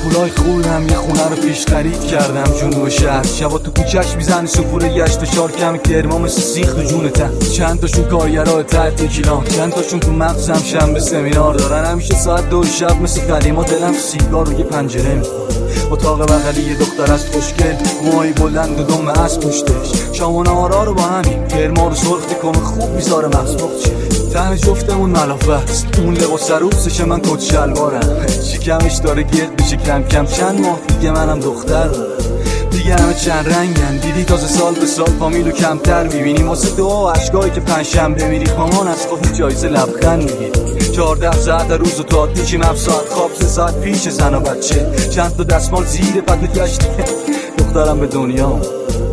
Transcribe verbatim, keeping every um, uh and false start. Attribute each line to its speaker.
Speaker 1: پولای خوردم، یه خونه رو پیش خرید کردم جنوب شهر. شبا تو کوچه‌اش میزنی سفره گشت و شار کم کرما مثل سیخ تو جونتن. چند تاشون کارگرای تحت کیلان، چند تاشون تو مغزم شنبه سمینار دارن. همیشه ساعت دو شب مثل قدیما دلم سیگار و یه پنجره میخوره. اتاق بغلی یه دختر از خوشگل، موهای بلند و دم از پشتش. شام و نهارا رو با همین کرما رو سرخ میکنه خوب میذاره مغزمخ چه. تن جفتمون ملافه است، اون لباس عروسشه من کت شلوارم. شکمش داره گرد بشه کم کم، چند ماه دیگه منم دختر دارم. دیگه همه چند رنگن، دیدی تازه سال به سال فامیلو کمتر میبینیم. واسه دعا و عشقایی که پنجشنبه میریخ مامان از خود جایزه لبخند میگیری. چهارده ساعت روز و تا دیچیم هفت ساعت خواب، سه ساعت پیش زن و بچه. چند تا دستمال زیر پتو گشت دخترم به دنیا.